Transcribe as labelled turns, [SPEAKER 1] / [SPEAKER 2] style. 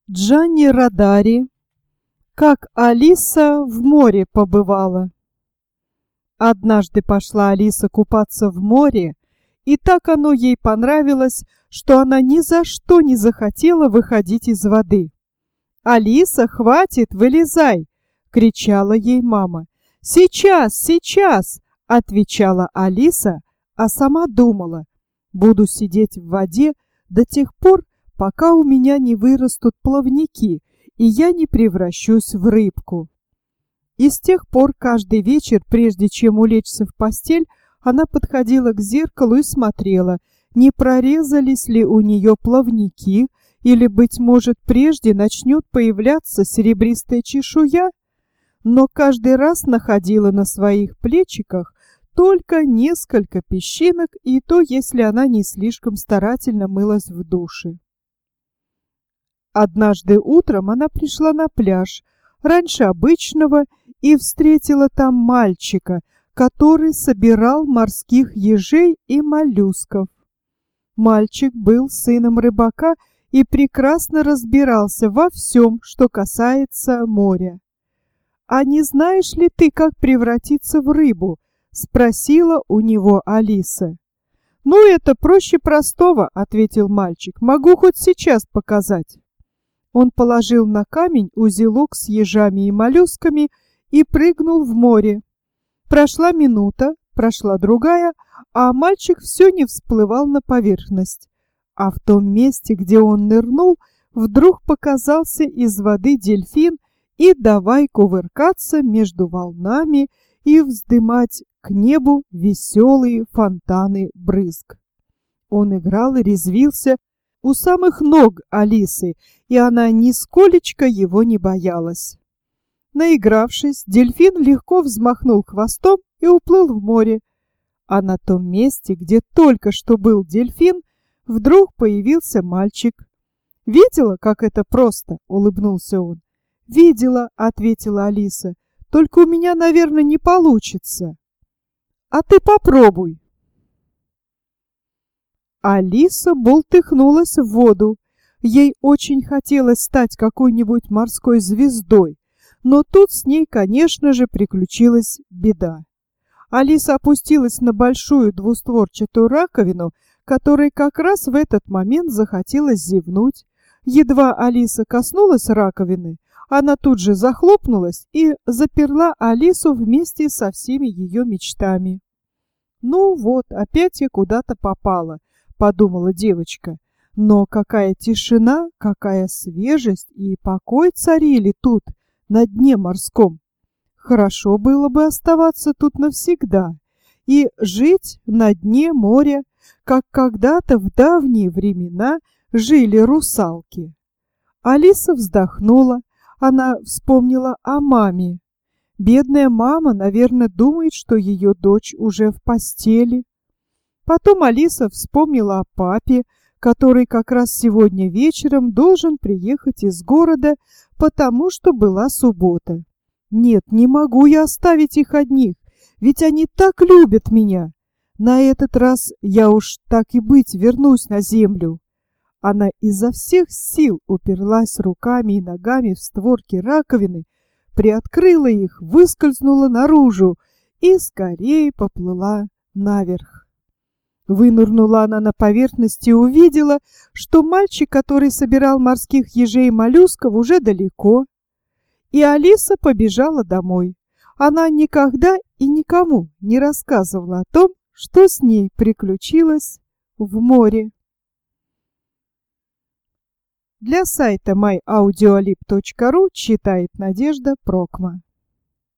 [SPEAKER 1] Джанни Родари. Как Алиса в море побывала. Однажды пошла Алиса купаться в море, и так оно ей понравилось, что она ни за что не захотела выходить из воды. «Алиса, хватит, вылезай!» — кричала ей мама. «Сейчас, сейчас!» — отвечала Алиса, а сама думала: «Буду сидеть в воде до тех пор, пока у меня не вырастут плавники, и я не превращусь в рыбку». И с тех пор каждый вечер, прежде чем улечься в постель, она подходила к зеркалу и смотрела, не прорезались ли у нее плавники, или, быть может, прежде начнет появляться серебристая чешуя, но каждый раз находила на своих плечиках только несколько песчинок, и то, если она не слишком старательно мылась в душе. Однажды утром она пришла на пляж раньше обычного и встретила там мальчика, который собирал морских ежей и моллюсков. Мальчик был сыном рыбака и прекрасно разбирался во всем, что касается моря. «А не знаешь ли ты, как превратиться в рыбу?» — спросила у него Алиса. «Ну, это проще простого», — ответил мальчик. «Могу хоть сейчас показать». Он положил на камень узелок с ежами и моллюсками и прыгнул в море. Прошла минута, прошла другая, а мальчик все не всплывал на поверхность. А в том месте, где он нырнул, вдруг показался из воды дельфин и давай кувыркаться между волнами и вздымать к небу веселые фонтаны брызг. Он играл и резвился у самых ног Алисы, и она нисколечко его не боялась. Наигравшись, дельфин легко взмахнул хвостом и уплыл в море. А на том месте, где только что был дельфин, вдруг появился мальчик. «Видела, как это просто?» — улыбнулся он. «Видела», — ответила Алиса. «Только у меня, наверное, не получится». «А ты попробуй». Алиса бултыхнулась в воду. Ей очень хотелось стать какой-нибудь морской звездой, но тут с ней, конечно же, приключилась беда. Алиса опустилась на большую двустворчатую раковину, которой как раз в этот момент захотелось зевнуть. Едва Алиса коснулась раковины, она тут же захлопнулась и заперла Алису вместе со всеми ее мечтами. «Ну вот, опять я куда-то попала», — подумала девочка. Но какая тишина, какая свежесть и покой царили тут, на дне морском. Хорошо было бы оставаться тут навсегда и жить на дне моря, как когда-то в давние времена жили русалки. Алиса вздохнула, она вспомнила о маме. Бедная мама, наверное, думает, что ее дочь уже в постели. Потом Алиса вспомнила о папе, который как раз сегодня вечером должен приехать из города, потому что была суббота. «Нет, не могу я оставить их одних, ведь они так любят меня. На этот раз я уж так и быть вернусь на землю». Она изо всех сил уперлась руками и ногами в створки раковины, приоткрыла их, выскользнула наружу и скорее поплыла наверх. Вынырнула она на поверхность и увидела, что мальчик, который собирал морских ежей и моллюсков, уже далеко. И Алиса побежала домой. Она никогда и никому не рассказывала о том, что с ней приключилось в море. Для сайта myaudioalib.ru читает Надежда Прокма.